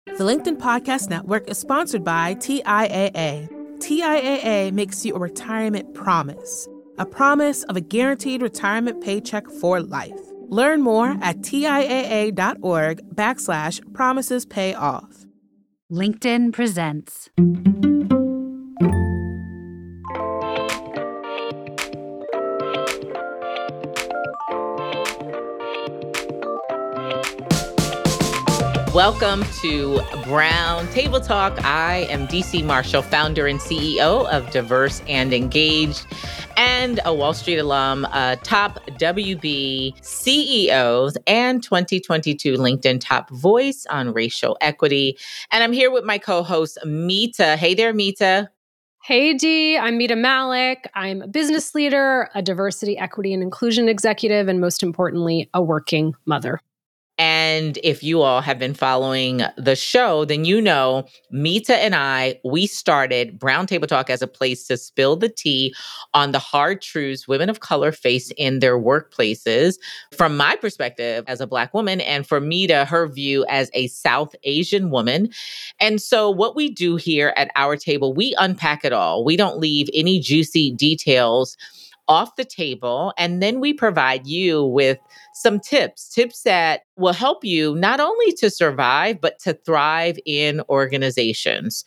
The LinkedIn Podcast Network is sponsored by TIAA. TIAA makes you a retirement promise, a promise of a guaranteed retirement paycheck for life. Learn more at TIAA.org/promises pay off. LinkedIn presents. Welcome to Brown Table Talk. I am DC Marshall, founder and CEO of Diverse and Engaged, and a Wall Street alum, top WB CEOs, and 2022 LinkedIn Top Voice on Racial Equity. And I'm here with my co-host, Mita. Hey there, Mita. Hey, Dee. I'm Mita Malik. I'm a business leader, a diversity, equity, and inclusion executive, and most importantly, a working mother. And if you all have been following the show, then you know Mita and we started Brown Table Talk as a place to spill the tea on the hard truths women of color face in their workplaces. From my perspective as a Black woman, and for Mita, her view as a South Asian woman. And so what we do here at our table, we unpack it all. We don't leave any juicy details off the table. And then we provide you with some tips that will help you not only to survive, but to thrive in organizations.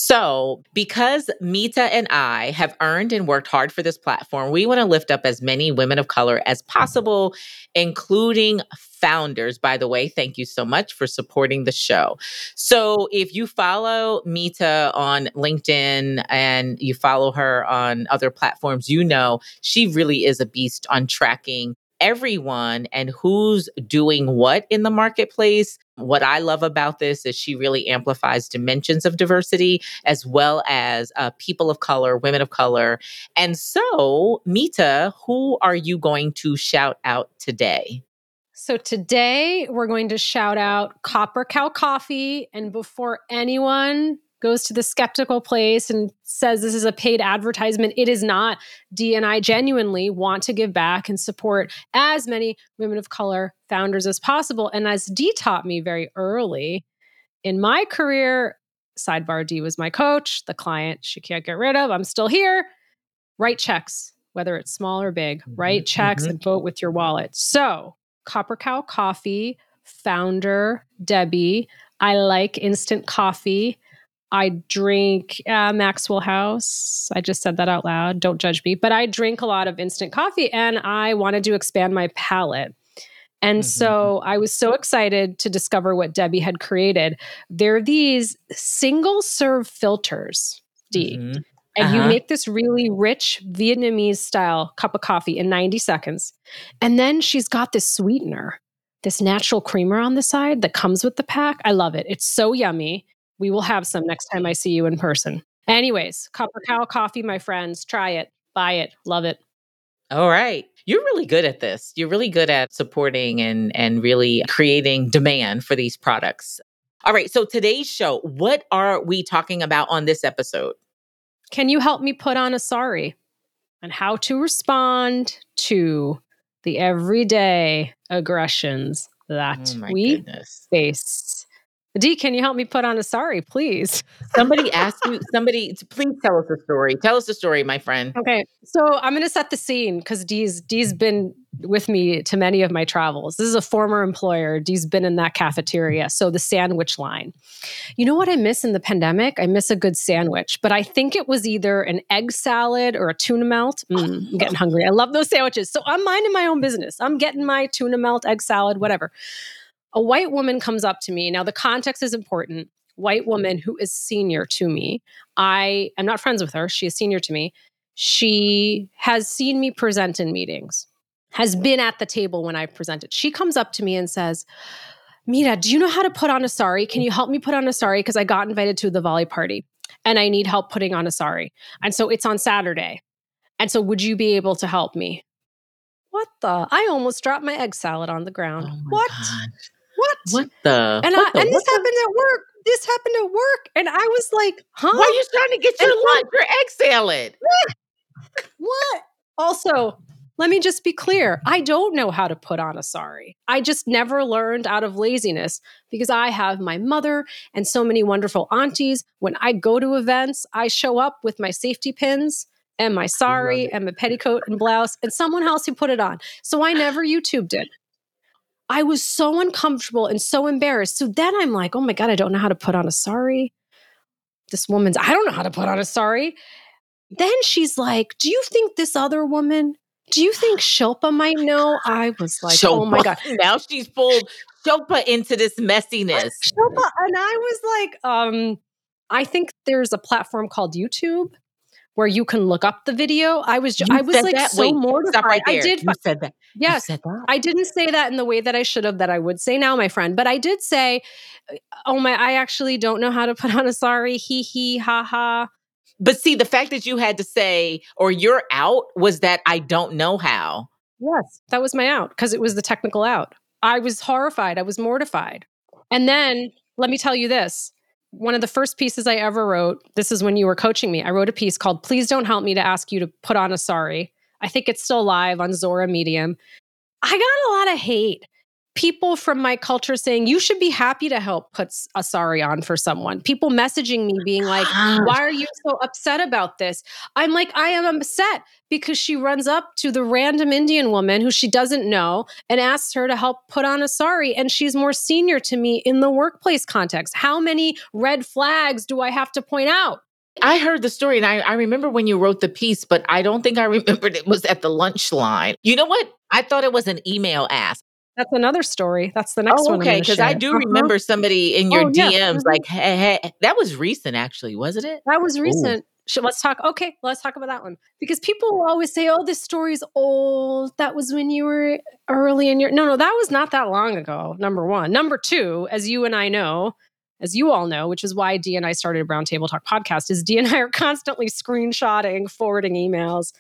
So because Mita and I have earned and worked hard for this platform, we want to lift up as many women of color as possible, including founders. By the way, thank you so much for supporting the show. So if you follow Mita on LinkedIn and you follow her on other platforms, you know she really is a beast on tracking everyone and who's doing what in the marketplace. What I love about this is she really amplifies dimensions of diversity as well as people of color, women of color. And so, Mita, who are you going to shout out today? So today we're going to shout out Copper Cow Coffee. And before anyone goes to the skeptical place and says this is a paid advertisement, it is not. Dee and I genuinely want to give back and support as many women of color founders as possible. And as Dee taught me very early in my career, sidebar, Dee was my coach, the client she can't get rid of, I'm still here. Write checks, whether it's small or big, write checks and vote with your wallet. So Copper Cow Coffee, founder Debbie. I like instant coffee. I drink Maxwell House. I just said that out loud. Don't judge me. But I drink a lot of instant coffee and I wanted to expand my palate. And so I was so excited to discover what Debbie had created. They're these single serve filters, Dee. And you make this really rich Vietnamese style cup of coffee in 90 seconds. And then she's got this sweetener, this natural creamer on the side that comes with the pack. I love it. It's so yummy. We will have some next time I see you in person. Anyways, Copper Cow Coffee, my friends. Try it. Buy it. Love it. All right. You're really good at this. You're really good at supporting and really creating demand for these products. All right. So today's show, what are we talking about on this episode? Can you help me put on a sorry and how to respond to the everyday aggressions that we face? Dee, can you help me put on a sorry, please? Somebody asked you, please tell us a story. Tell us a story, my friend. Okay. So I'm going to set the scene because Dee's been with me to many of my travels. This is a former employer. Dee's been in that cafeteria. So the sandwich line. You know what I miss in the pandemic? I miss a good sandwich, but I think it was either an egg salad or a tuna melt. I'm getting hungry. I love those sandwiches. So I'm minding my own business. I'm getting my tuna melt, egg salad, whatever. A white woman comes up to me. Now, the context is important. White woman who is senior to me. I am not friends with her. She is senior to me. She has seen me present in meetings, has been at the table when I've presented. She comes up to me and says, Mita, do you know how to put on a sari? Can you help me put on a sari? Because I got invited to the volley party and I need help putting on a sari. And so it's on Saturday. And so would you be able to help me? What the? I almost dropped my egg salad on the ground. Oh my What? God. What? What the? And this happened at work. This happened at work. And I was like, huh? Why are you trying to get your lunch, your egg salad? What? Also, let me just be clear. I don't know how to put on a sari. I just never learned out of laziness because I have my mother and so many wonderful aunties. When I go to events, I show up with my safety pins and my sari and my petticoat and blouse and someone else who put it on. So I never YouTubed it. I was so uncomfortable and so embarrassed. So then I'm like, oh my God, I don't know how to put on a sari. I don't know how to put on a sari. Then she's like, do you think this other woman, do you think Shilpa might know? I was like, Shilpa. oh my God. Now she's pulled Shilpa into this messiness. Shilpa, and I was like, I think there's a platform called YouTube where you can look up the video. I was like that? so Wait, mortified. stop right there. I did. You said that. Yes. You said that? I didn't say that in the way that I should have, that I would say now, my friend. But I did say, I actually don't know how to put on a sari. Hee hee, ha ha. But see, the fact that you had to say, or you're out, was that I don't know how. Yes, that was my out because it was the technical out. I was horrified. I was mortified. And then let me tell you this. One of the first pieces I ever wrote, this is when you were coaching me, I wrote a piece called Please Don't Help Me to Ask You to Put on a Sari. I think it's still live on Zora Medium. I got a lot of hate. People from my culture saying, you should be happy to help put a sari on for someone. People messaging me being like, why are you so upset about this? I'm like, I am upset because she runs up to the random Indian woman who she doesn't know and asks her to help put on a sari. And she's more senior to me in the workplace context. How many red flags do I have to point out? I heard the story and I remember when you wrote the piece, but I don't think I remembered it was at the lunch line. You know what? I thought it was an email ask. That's another story. That's the next one. Okay, because I do remember somebody in your DMs like, hey, that was recent actually, wasn't it? That was recent. Let's talk about that one. Because people will always say, oh, this story's old. That was when you were early in your... No, that was not that long ago, number one. Number two, as you and I know, as you all know, which is why Dee and I started a Brown Table Talk podcast, is Dee and I are constantly screenshotting, forwarding emails,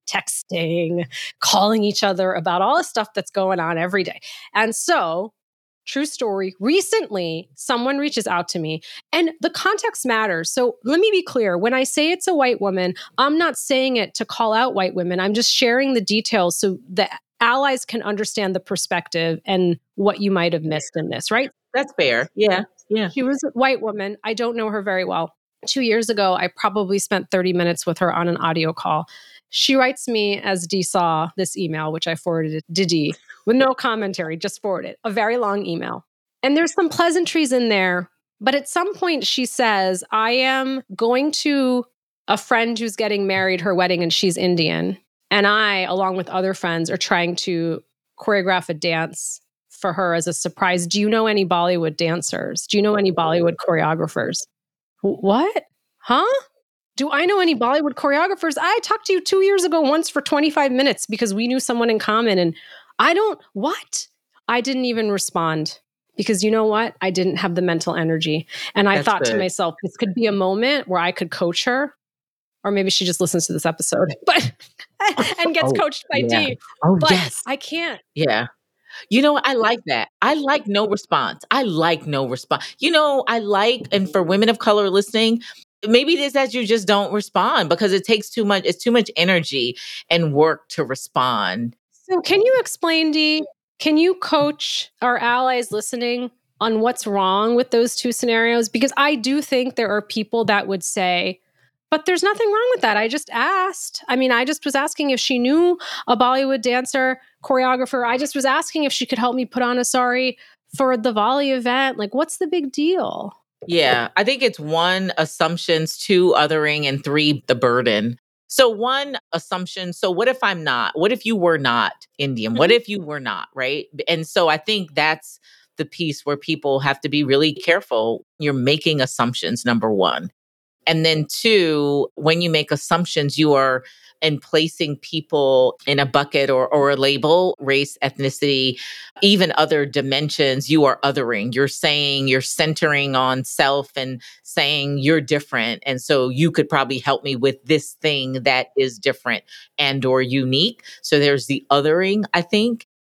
texting, calling each other about all the stuff that's going on every day. And so, true story, recently, someone reaches out to me and the context matters. So let me be clear. When I say it's a white woman, I'm not saying it to call out white women. I'm just sharing the details so the allies can understand the perspective and what you might have missed in this, right? That's fair. Yeah. She was a white woman. I don't know her very well. 2 years ago, I probably spent 30 minutes with her on an audio call. She writes me, as Dee saw this email, which I forwarded to Dee with no commentary, just forwarded, a very long email. And there's some pleasantries in there. But at some point she says, I am going to a friend who's getting married, her wedding, and she's Indian. And I, along with other friends, are trying to choreograph a dance for her as a surprise. Do you know any Bollywood dancers? Do you know any Bollywood choreographers? What? Huh? Do I know any Bollywood choreographers? I talked to you 2 years ago once for 25 minutes because we knew someone in common. And I didn't even respond because you know what? I didn't have the mental energy. And I thought to myself, this could be a moment where I could coach her. Or maybe she just listens to this episode and gets coached by Dee. Oh, but yes. I can't. Yeah. You know, I like that. I like no response. You know, and for women of color listening, maybe it is that you just don't respond because it takes too much. It's too much energy and work to respond. So can you explain, Dee, can you coach our allies listening on what's wrong with those two scenarios? Because I do think there are people that would say, but there's nothing wrong with that. I just asked. I mean, I just was asking if she knew a Bollywood dancer, choreographer. I just was asking if she could help me put on a sari for the volley event. Like, what's the big deal? Yeah, I think it's 1, assumptions, 2, othering, and 3, the burden. So 1, assumption. So what if I'm not? What if you were not Indian? What if you were not, right? And so I think that's the piece where people have to be really careful. You're making assumptions, number 1. And then 2, when you make assumptions, you are in placing people in a bucket or a label, race, ethnicity, even other dimensions, you are othering. You're saying, you're centering on self and saying you're different. And so you could probably help me with this thing that is different and or unique. So there's the othering, I think.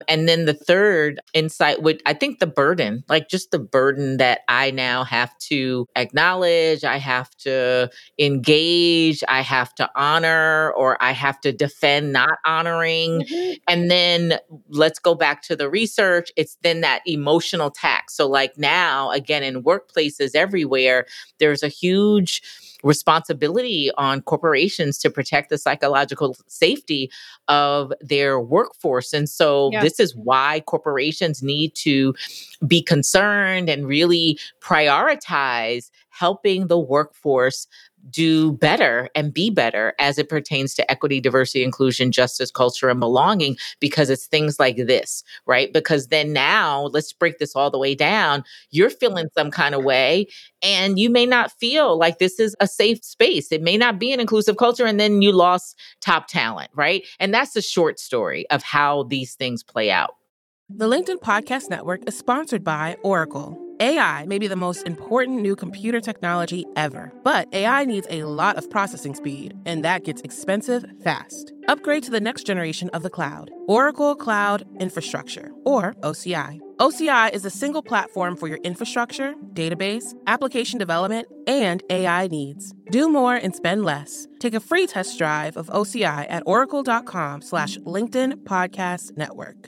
And then the third insight would, I think, the burden, like just the burden that I now have to acknowledge, I have to engage, I have to honor, or I have to defend not honoring. And then let's go back to the research. It's then that emotional tax. So, like now, again, in workplaces everywhere, there's a huge responsibility on corporations to protect the psychological safety of their workforce. And so this is why corporations need to be concerned and really prioritize helping the workforce do better and be better as it pertains to equity, diversity, inclusion, justice, culture, and belonging, because it's things like this, right? Because then now, let's break this all the way down. You're feeling some kind of way, and you may not feel like this is a safe space. It may not be an inclusive culture, and then you lost top talent, right? And that's the short story of how these things play out. The LinkedIn Podcast Network is sponsored by Oracle. AI may be the most important new computer technology ever, but AI needs a lot of processing speed, and that gets expensive fast. Upgrade to the next generation of the cloud, Oracle Cloud Infrastructure, or OCI. OCI is a single platform for your infrastructure, database, application development, and AI needs. Do more and spend less. Take a free test drive of OCI at oracle.com/LinkedIn Podcast Network.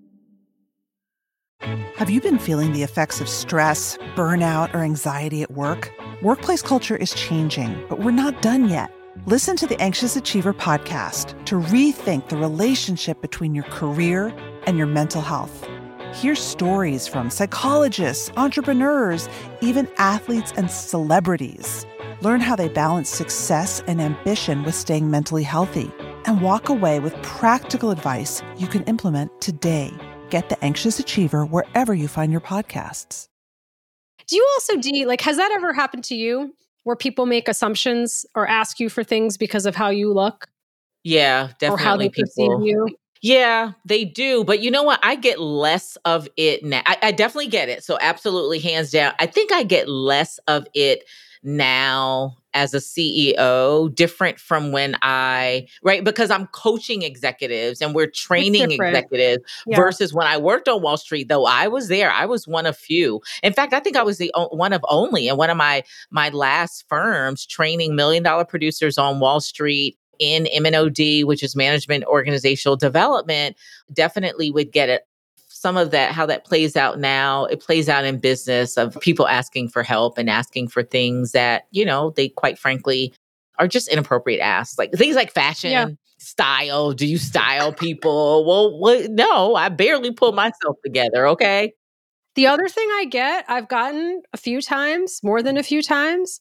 Have you been feeling the effects of stress, burnout, or anxiety at work? Workplace culture is changing, but we're not done yet. Listen to the Anxious Achiever podcast to rethink the relationship between your career and your mental health. Hear stories from psychologists, entrepreneurs, even athletes and celebrities. Learn how they balance success and ambition with staying mentally healthy, and walk away with practical advice you can implement today. Get The Anxious Achiever wherever you find your podcasts. Do you also, Dee, like, has that ever happened to you where people make assumptions or ask you for things because of how you look? Yeah, definitely. Or how they perceive you? Yeah, they do. But you know what? I get less of it now. I definitely get it. So absolutely, hands down. I think I get less of it now as a CEO, different from when right? Because I'm coaching executives and we're training executives versus when I worked on Wall Street, though I was there. I was one of few. In fact, I think I was the one of only in one of my last firms training $1 million producers on Wall Street in MNOD, which is management organizational development. Definitely would get it. Some of that, how that plays out now, it plays out in business of people asking for help and asking for things that, they quite frankly are just inappropriate asks. Like things like fashion, style. Do you style people? Well, no, I barely pull myself together. Okay. The other thing I've gotten a few times, more than a few times,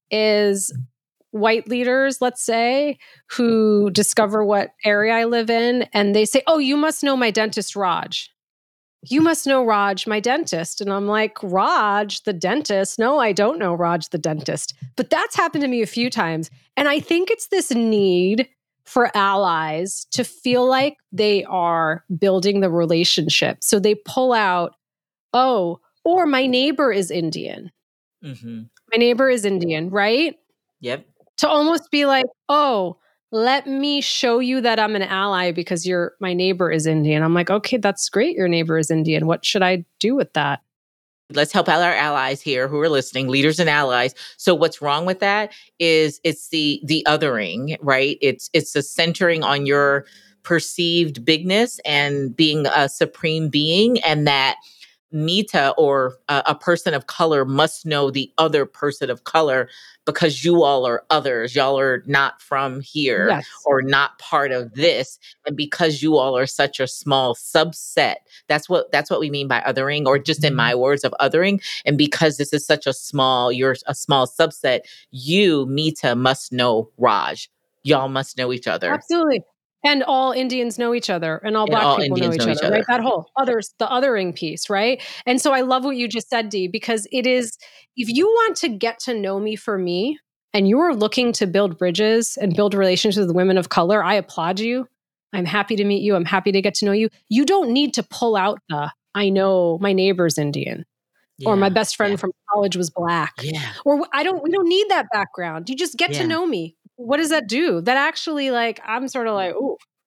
is white leaders, let's say, who discover what area I live in, and they say, "Oh, you must know my dentist, Raj. You must know Raj, my dentist." And I'm like, "Raj, the dentist? No, I don't know Raj, the dentist." But that's happened to me a few times. And I think it's this need for allies to feel like they are building the relationship. So they pull out, "Oh, or my neighbor is Indian." Mm-hmm. My neighbor is Indian, right? Yep. To almost be like, "Oh, let me show you that I'm an ally because my neighbor is Indian." I'm like, "Okay, that's great. Your neighbor is Indian. What should I do with that?" Let's help out our allies here who are listening, leaders and allies. So what's wrong with that is it's the othering, right? It's the centering on your perceived bigness and being a supreme being, and that Mita or a person of color must know the other person of color because you all are others. Y'all are not from here or not part of this. And because you all are such a small subset, that's what we mean by othering, or just in my words of othering. And because this is such you're a small subset, you, Mita, must know Raj. Y'all must know each other. Absolutely. And all Indians know each other, and all Black people know each other, right? That whole the othering piece, right? And so I love what you just said, Dee, because it is, if you want to get to know me for me, and you are looking to build bridges and build relationships with women of color, I applaud you. I'm happy to meet you. I'm happy to get to know you. You don't need to pull out I know my neighbor's Indian. Or my best friend from college was Black. Yeah. Or we don't need that background. You just get to know me. What does that do? That actually, I'm sort of like, "Ooh,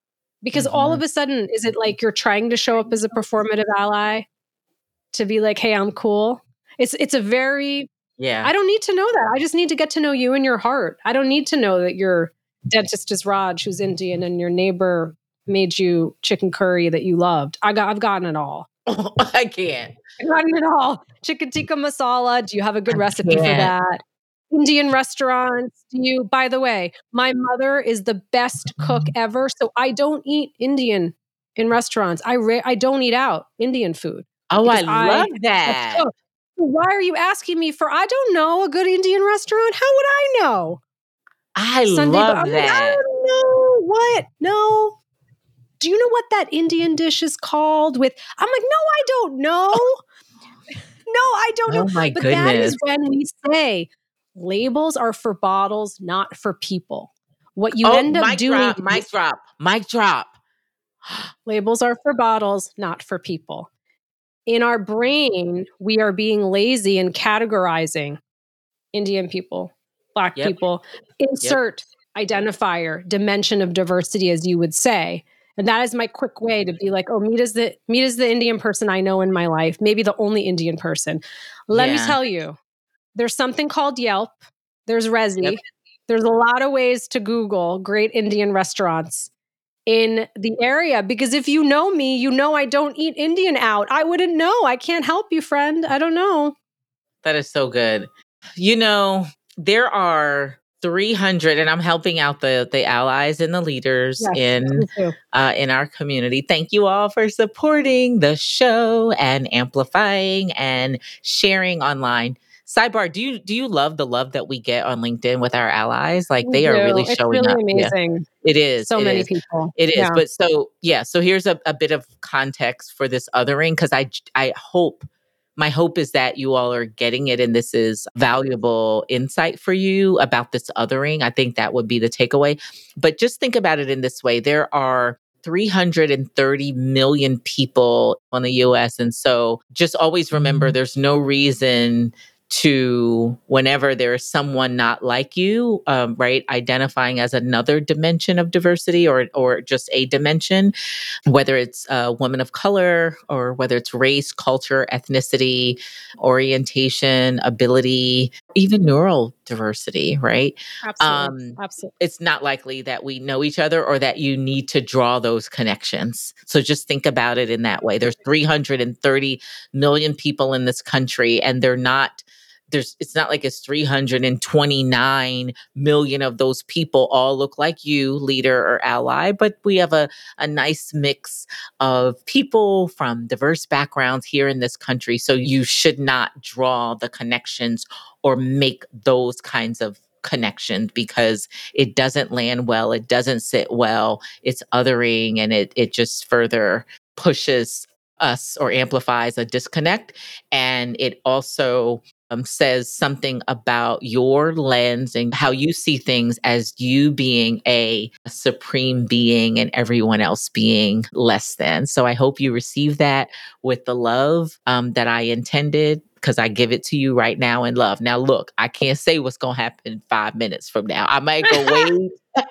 Because all of a sudden, is it like you're trying to show up as a performative ally to be like, hey, I'm cool? It's a very, I don't need to know that. I just need to get to know you and your heart. I don't need to know that your dentist is Raj, who's Indian, and your neighbor made you chicken curry that you loved. I've gotten it all. I can't. I've gotten it all. Chicken tikka masala. Do you have a good recipe for that? Indian restaurants. By the way, my mother is the best cook ever. So I don't eat Indian in restaurants. I don't eat out Indian food. Oh, I love that. So why are you asking me for, I don't know, a good Indian restaurant? How would I know? I love that. Like, I don't know. What? No. Do you know what that Indian dish is called? I'm like, no, I don't know. No, I don't know. Oh my but goodness. That is when we say labels are for bottles, not for people. What you end up doing. Mic drop. Labels are for bottles, not for people. In our brain, we are being lazy and categorizing Indian people, Black people. Insert identifier, dimension of diversity, as you would say. And that is my quick way to be like, oh, Meeta's the Indian person I know in my life, maybe the only Indian person. Let me tell you, there's something called Yelp. There's Resy. There's a lot of ways to Google great Indian restaurants in the area. Because if you know me, you know I don't eat Indian out. I wouldn't know. I can't help you, friend. I don't know. That is so good. You know, there are 300, and I'm helping out the allies and the leaders in our community. Thank you all for supporting the show and amplifying and sharing online. Sidebar, do you love the love that we get on LinkedIn with our allies? Like they are really showing up. It's really amazing. Yeah. It is. So many people. It is. But so here's a bit of context for this othering, because I hope, my hope is that you all are getting it and this is valuable insight for you about this othering. I think that would be the takeaway. But just think about it in this way. There are 330 million people in the US. And so just always remember there's no reason to, whenever there is someone not like you, right, identifying as another dimension of diversity or just a dimension, whether it's a woman of color or whether it's race, culture, ethnicity, orientation, ability, even neurodiversity, right? Absolutely. Absolutely. It's not likely that we know each other or that you need to draw those connections. So just think about it in that way. There's 330 million people in this country, and it's not like it's 329 million of those people all look like you, leader or ally, but we have a nice mix of people from diverse backgrounds here in this country. So you should not draw the connections or make those kinds of connections, because it doesn't land well. It doesn't sit well. It's othering, and it just further pushes us or amplifies a disconnect. And it also says something about your lens and how you see things as you being a supreme being and everyone else being less than. So I hope you receive that with the love that I intended, because I give it to you right now in love. Now, look, I can't say what's going to happen 5 minutes from now. I might go wait.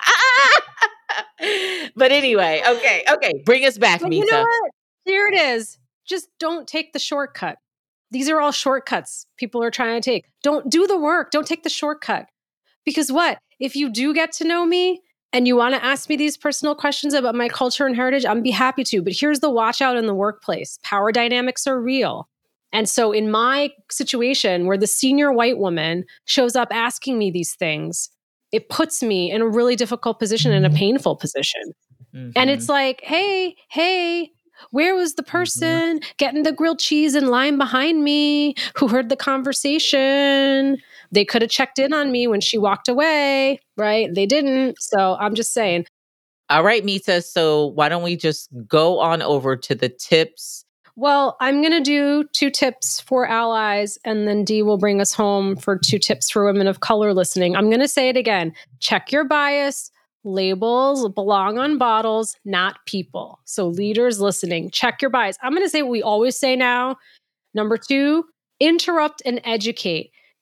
But anyway, okay. Bring us back, Meeta. You know what? Here it is. Just don't take the shortcut. These are all shortcuts people are trying to take. Don't do the work. Don't take the shortcut. Because what? If you do get to know me and you want to ask me these personal questions about my culture and heritage, I'm be happy to. But here's the watch out in the workplace. Power dynamics are real. And so in my situation where the senior white woman shows up asking me these things, it puts me in a really difficult position, in a painful position. Mm-hmm. And it's like, hey, where was the person getting the grilled cheese and lime behind me who heard the conversation? They could have checked in on me when she walked away, right? They didn't. So I'm just saying. All right, Meeta. So why don't we just go on over to the tips? Well, I'm going to do 2 tips for allies, and then Dee will bring us home for 2 tips for women of color listening. I'm going to say it again. Check your bias. Labels belong on bottles, not people. So leaders listening, check your bias. I'm going to say what we always say now. Number 2, interrupt and educate.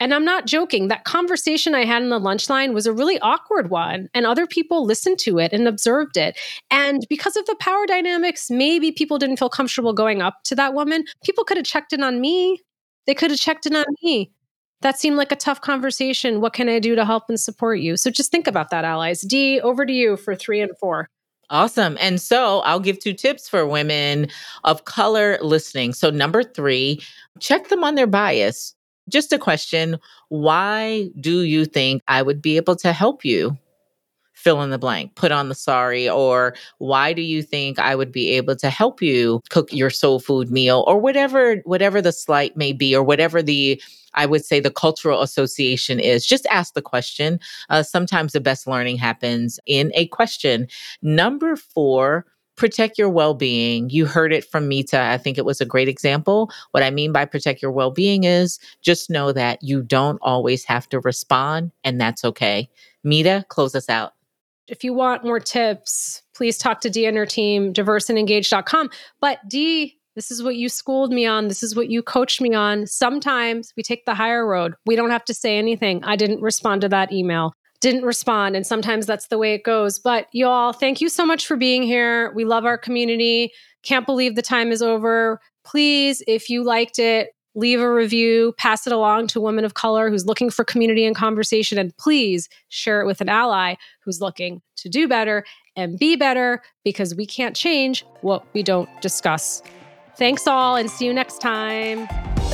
And I'm not joking. That conversation I had in the lunch line was a really awkward one. And other people listened to it and observed it. And because of the power dynamics, maybe people didn't feel comfortable going up to that woman. People could have checked in on me. They could have checked in on me. That seemed like a tough conversation. What can I do to help and support you? So just think about that, allies. Dee, over to you for 3 and 4. Awesome. And so I'll give 2 tips for women of color listening. So number 3, check them on their bias. Just a question, why do you think I would be able to help you? Fill in the blank, put on the sorry, or why do you think I would be able to help you cook your soul food meal, or whatever the slight may be, or whatever I would say the cultural association is. Just ask the question. Sometimes the best learning happens in a question. Number 4, protect your well-being. You heard it from Mita. I think it was a great example. What I mean by protect your well-being is just know that you don't always have to respond, and that's okay. Mita, close us out. If you want more tips, please talk to Dee and her team, diverseandengaged.com. But Dee, this is what you schooled me on. This is what you coached me on. Sometimes we take the higher road. We don't have to say anything. I didn't respond to that email. Didn't respond. And sometimes that's the way it goes. But y'all, thank you so much for being here. We love our community. Can't believe the time is over. Please, if you liked it, leave a review, pass it along to a woman of color who's looking for community and conversation. And please share it with an ally who's looking to do better and be better, because we can't change what we don't discuss. Thanks all, and see you next time.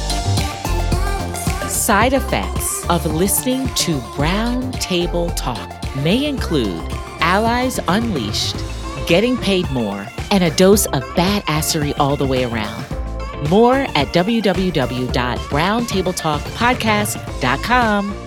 Side effects of listening to Brown Table Talk may include allies unleashed, getting paid more, and a dose of badassery all the way around. More at www.browntabletalkpodcast.com.